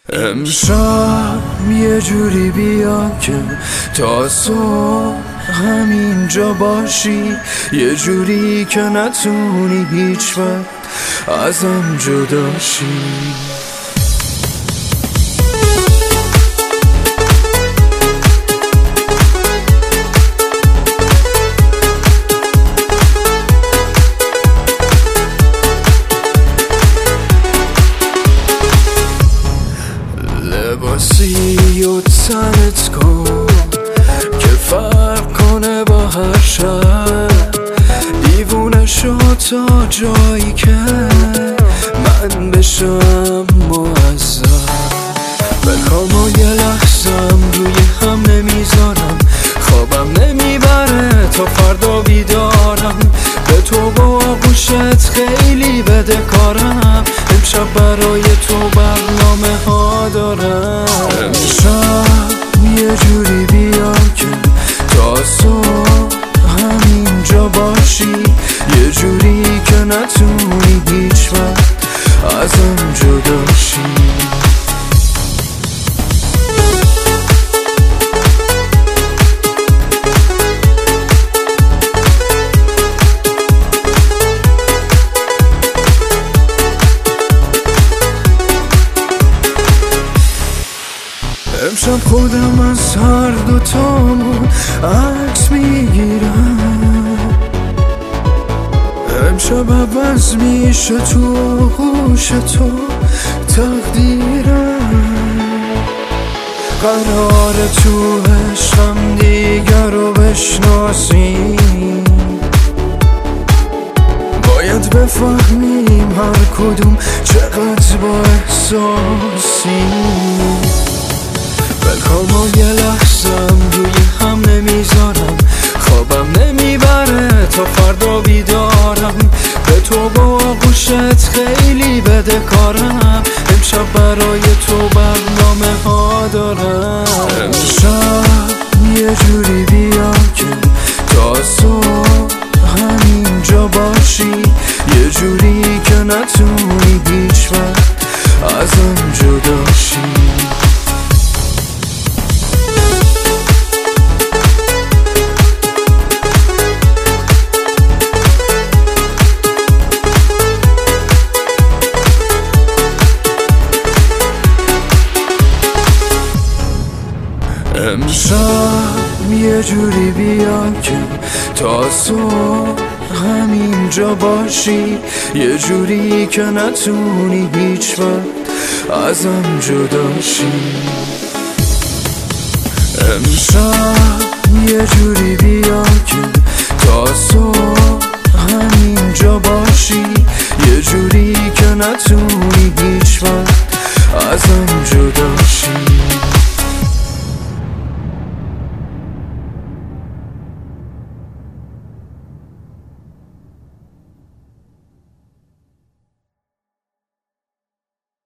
امشب یه جوری بیا که تا صبح همینجا باشی، یه جوری که نتونی هیچ وقت ازم جدا شی. لباسی و تنت کن که فرق کنه با هر شب، دیوونه شو تا جایی که من بشم معذب. بلکام و یه لحظم روی هم نمیذارم، خوابم نمیبره تا فردا بیدارم. به تو با آغوشت خیلی بده کارم، امشب برای تو برنامه ها دارم. امشب یه جوری بیا که تا صبح همینجا باشی، یه جوری که نتونی هیچ وقت ازم جدا شی. امشب خودم از هر دوتامون عکس میگیرم، امشب عوض میشه تو آغوش تو تقدیرم. قراره تو عشقم دیگر رو بشناسیم، باید بفهمیم هر کدوم چقدر با احساسیم. بلکام و یه لحظم روی هم نمیذارم، خوابم نمیبره تا فردا بیدارم. به تو با آغوشت خیلی بده کارم، امشب برای تو برنامه ها دارم. امشب یه جوری بیا که تا صبح همینجا باشی، یه جوری که نتونی هیچ وقت ازم جدا شی. امشب یه جوری بیا که تا صبح همینجا باشی، یه جوری که نتونی هیچ وقت ازم جدا شی. امشب یه جوری بیا